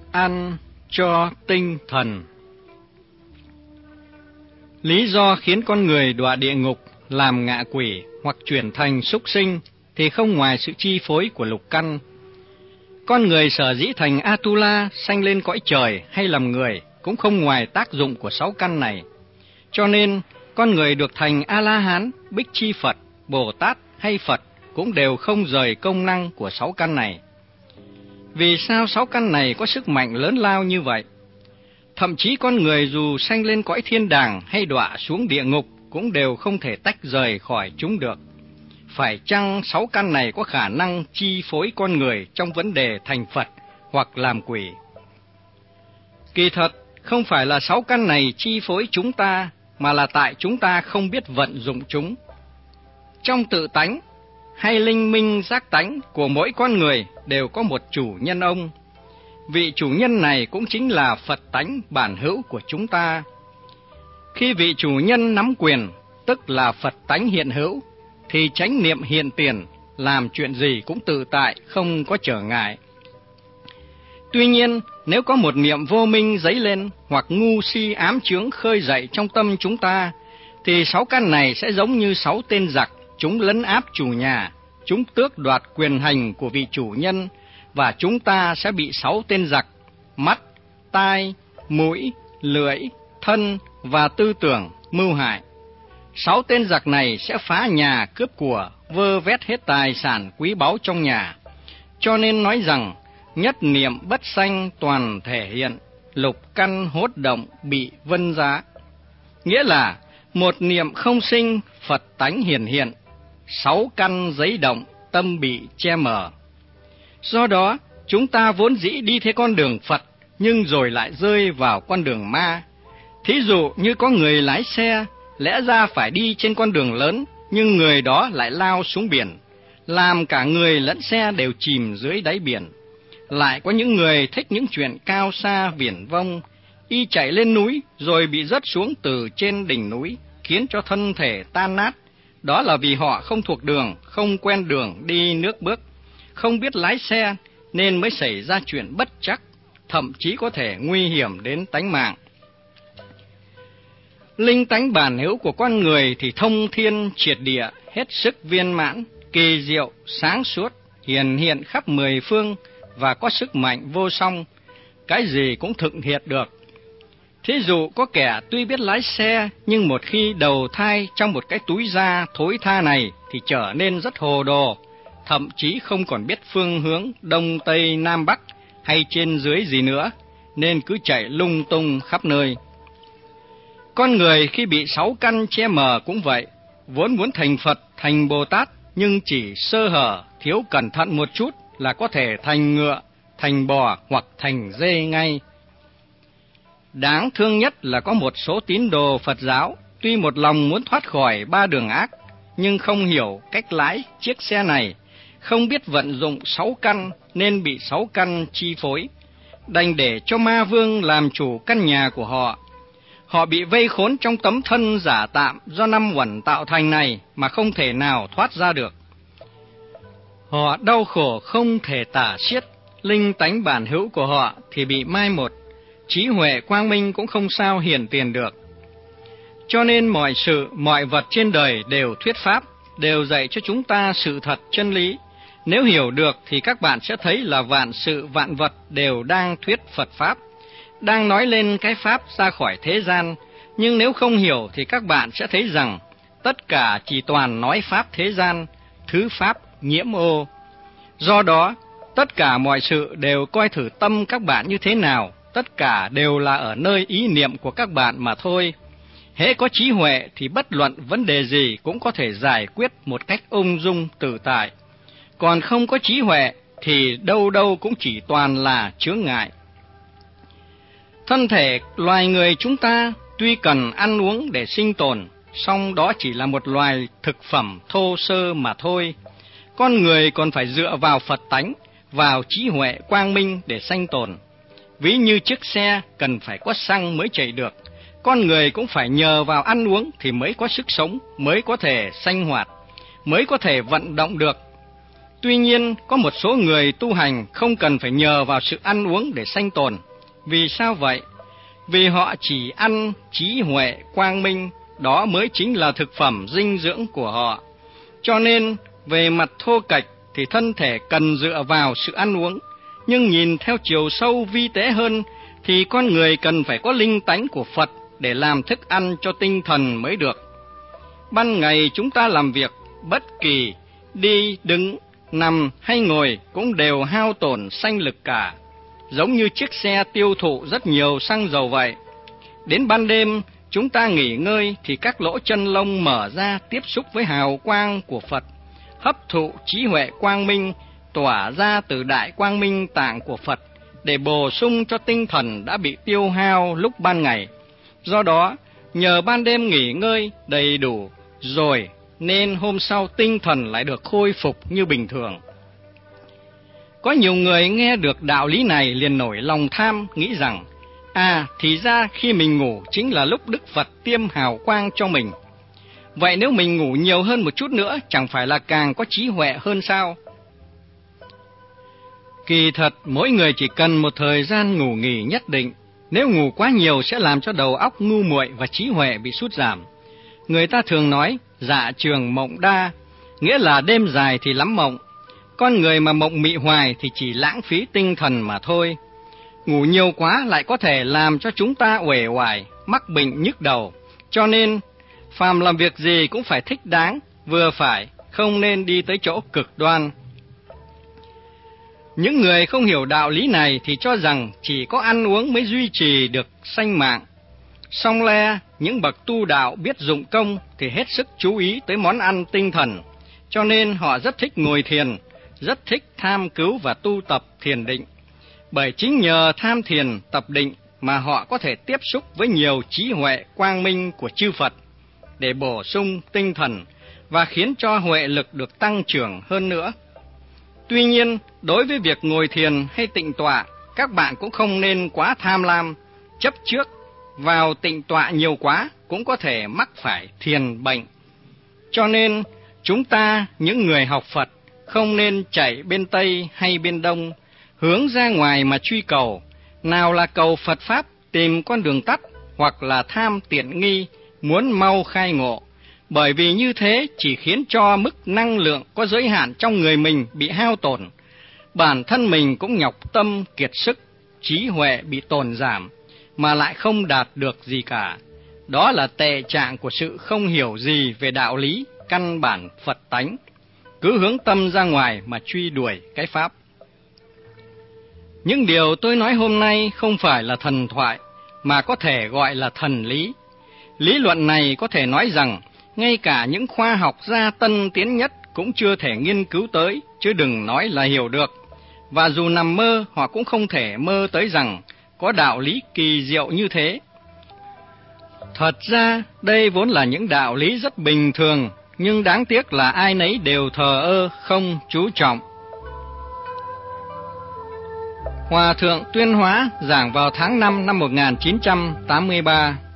ăn cho tinh thần. Lý do khiến con người đọa địa ngục, làm ngạ quỷ hoặc chuyển thành súc sinh thì không ngoài sự chi phối của lục căn. Con người sở dĩ thành Atula, sanh lên cõi trời hay làm người cũng không ngoài tác dụng của 6 căn này. Cho nên, con người được thành A-la-hán, Bích Chi Phật, Bồ Tát hay Phật cũng đều không rời công năng của 6 căn này. Vì sao 6 căn này có sức mạnh lớn lao như vậy? Thậm chí con người dù sanh lên cõi thiên đàng hay đọa xuống địa ngục cũng đều không thể tách rời khỏi chúng được. Phải chăng 6 căn này có khả năng chi phối con người trong vấn đề thành Phật hoặc làm quỷ? Kỳ thật, không phải là 6 căn này chi phối chúng ta, mà là tại chúng ta không biết vận dụng chúng. Trong tự tánh hay linh minh giác tánh của mỗi con người đều có một chủ nhân ông. Vị chủ nhân này cũng chính là Phật tánh bản hữu của chúng ta. Khi vị chủ nhân nắm quyền, tức là Phật tánh hiện hữu, thì chánh niệm hiện tiền, làm chuyện gì cũng tự tại, không có trở ngại. Tuy nhiên, nếu có một niệm vô minh dấy lên hoặc ngu si ám chướng khơi dậy trong tâm chúng ta, thì 6 căn này sẽ giống như 6 tên giặc, chúng lấn áp chủ nhà, chúng tước đoạt quyền hành của vị chủ nhân, và chúng ta sẽ bị 6 tên giặc, mắt, tai, mũi, lưỡi, thân và tư tưởng mưu hại. 6 tên giặc này sẽ phá nhà cướp của, vơ vét hết tài sản quý báu trong nhà. Cho nên nói rằng, nhất niệm bất sanh toàn thể hiện, lục căn hốt động bị vân giá. Nghĩa là, một niệm không sinh, Phật tánh hiển hiện, 6 căn giấy động, tâm bị che mờ. Do đó, chúng ta vốn dĩ đi theo con đường Phật, nhưng rồi lại rơi vào con đường ma. Thí dụ như có người lái xe, lẽ ra phải đi trên con đường lớn, nhưng người đó lại lao xuống biển, làm cả người lẫn xe đều chìm dưới đáy biển. Lại có những người thích những chuyện cao xa viển vông, y chạy lên núi rồi bị rớt xuống từ trên đỉnh núi, khiến cho thân thể tan nát. Đó là vì họ không thuộc đường, không quen đường đi nước bước, không biết lái xe, nên mới xảy ra chuyện bất trắc, thậm chí có thể nguy hiểm đến tánh mạng. Linh tánh bản hữu của con người thì thông thiên triệt địa, hết sức viên mãn, kỳ diệu, sáng suốt, hiển hiện khắp 10 phương và có sức mạnh vô song, cái gì cũng thực hiện được. Thí dụ có kẻ tuy biết lái xe, nhưng một khi đầu thai trong một cái túi da thối tha này thì trở nên rất hồ đồ, thậm chí không còn biết phương hướng đông tây nam bắc hay trên dưới gì nữa, nên cứ chạy lung tung khắp nơi. Con người khi bị 6 căn che mờ cũng vậy, vốn muốn thành Phật, thành Bồ Tát, nhưng chỉ sơ hở, thiếu cẩn thận một chút là có thể thành ngựa, thành bò hoặc thành dê ngay. Đáng thương nhất là có một số tín đồ Phật giáo, tuy một lòng muốn thoát khỏi 3 đường ác, nhưng không hiểu cách lái chiếc xe này, không biết vận dụng 6 căn nên bị 6 căn chi phối, đành để cho ma vương làm chủ căn nhà của họ. Họ bị vây khốn trong tấm thân giả tạm do 5 uẩn tạo thành này mà không thể nào thoát ra được. Họ đau khổ không thể tả xiết, linh tánh bản hữu của họ thì bị mai một, trí huệ quang minh cũng không sao hiển tiền được. Cho nên mọi sự, mọi vật trên đời đều thuyết pháp, đều dạy cho chúng ta sự thật chân lý. Nếu hiểu được thì các bạn sẽ thấy là vạn sự vạn vật đều đang thuyết Phật Pháp, đang nói lên cái Pháp ra khỏi thế gian. Nhưng nếu không hiểu thì các bạn sẽ thấy rằng tất cả chỉ toàn nói Pháp thế gian, thứ Pháp nhiễm ô. Do đó, tất cả mọi sự đều coi thử tâm các bạn như thế nào, tất cả đều là ở nơi ý niệm của các bạn mà thôi. Hễ có trí huệ thì bất luận vấn đề gì cũng có thể giải quyết một cách ung dung tự tại. Còn không có trí huệ thì đâu đâu cũng chỉ toàn là chướng ngại. Thân thể loài người chúng ta tuy cần ăn uống để sinh tồn, song đó chỉ là một loài thực phẩm thô sơ mà thôi. Con người còn phải dựa vào Phật tánh, vào trí huệ quang minh để sanh tồn. Ví như chiếc xe cần phải có xăng mới chạy được, con người cũng phải nhờ vào ăn uống thì mới có sức sống, mới có thể sanh hoạt, mới có thể vận động được. Tuy nhiên, có một số người tu hành không cần phải nhờ vào sự ăn uống để sanh tồn. Vì sao vậy? Vì họ chỉ ăn trí huệ quang minh, đó mới chính là thực phẩm dinh dưỡng của họ. Cho nên, về mặt thô kệch thì thân thể cần dựa vào sự ăn uống, nhưng nhìn theo chiều sâu vi tế hơn thì con người cần phải có linh tánh của Phật để làm thức ăn cho tinh thần mới được. Ban ngày chúng ta làm việc, bất kỳ đi, đứng, nằm hay ngồi cũng đều hao tổn sanh lực cả, giống như chiếc xe tiêu thụ rất nhiều xăng dầu vậy. Đến ban đêm, chúng ta nghỉ ngơi thì các lỗ chân lông mở ra tiếp xúc với hào quang của Phật, hấp thụ trí huệ quang minh tỏa ra từ đại quang minh tạng của Phật để bổ sung cho tinh thần đã bị tiêu hao lúc ban ngày. Do đó, nhờ ban đêm nghỉ ngơi đầy đủ rồi nên hôm sau tinh thần lại được khôi phục như bình thường. Có nhiều người nghe được đạo lý này liền nổi lòng tham, nghĩ rằng thì ra khi mình ngủ chính là lúc Đức Phật tiêm hào quang cho mình. Vậy nếu mình ngủ nhiều hơn một chút nữa, chẳng phải là càng có trí huệ hơn sao? Kỳ thật, mỗi người chỉ cần một thời gian ngủ nghỉ nhất định. Nếu ngủ quá nhiều sẽ làm cho đầu óc ngu muội và trí huệ bị sút giảm. Người ta thường nói, dạ trường mộng đa, nghĩa là đêm dài thì lắm mộng. Con người mà mộng mị hoài thì chỉ lãng phí tinh thần mà thôi. Ngủ nhiều quá lại có thể làm cho chúng ta uể oải, mắc bệnh nhức đầu. Cho nên, phàm làm việc gì cũng phải thích đáng, vừa phải, không nên đi tới chỗ cực đoan. Những người không hiểu đạo lý này thì cho rằng chỉ có ăn uống mới duy trì được sanh mạng. Song le, những bậc tu đạo biết dụng công thì hết sức chú ý tới món ăn tinh thần, cho nên họ rất thích ngồi thiền, rất thích tham cứu và tu tập thiền định. Bởi chính nhờ tham thiền tập định mà họ có thể tiếp xúc với nhiều trí huệ quang minh của chư Phật để bổ sung tinh thần và khiến cho huệ lực được tăng trưởng hơn nữa. Tuy nhiên, đối với việc ngồi thiền hay tịnh tọa, các bạn cũng không nên quá tham lam, chấp trước vào tịnh tọa nhiều quá cũng có thể mắc phải thiền bệnh. Cho nên, chúng ta, những người học Phật, không nên chạy bên Tây hay bên Đông, hướng ra ngoài mà truy cầu, nào là cầu Phật Pháp tìm con đường tắt, hoặc là tham tiện nghi, muốn mau khai ngộ. Bởi vì như thế chỉ khiến cho mức năng lượng có giới hạn trong người mình bị hao tổn, bản thân mình cũng nhọc tâm kiệt sức, trí huệ bị tổn giảm, mà lại không đạt được gì cả. Đó là tệ trạng của sự không hiểu gì về đạo lý, căn bản Phật tánh. Cứ hướng tâm ra ngoài mà truy đuổi cái Pháp. Những điều tôi nói hôm nay không phải là thần thoại, mà có thể gọi là thần lý. Lý luận này có thể nói rằng, ngay cả những khoa học gia tân tiến nhất cũng chưa thể nghiên cứu tới, chứ đừng nói là hiểu được. Và dù nằm mơ, họ cũng không thể mơ tới rằng có đạo lý kỳ diệu như thế. Thật ra, đây vốn là những đạo lý rất bình thường, nhưng đáng tiếc là ai nấy đều thờ ơ, không chú trọng. Hòa thượng Tuyên Hóa giảng vào tháng 5 năm 1983.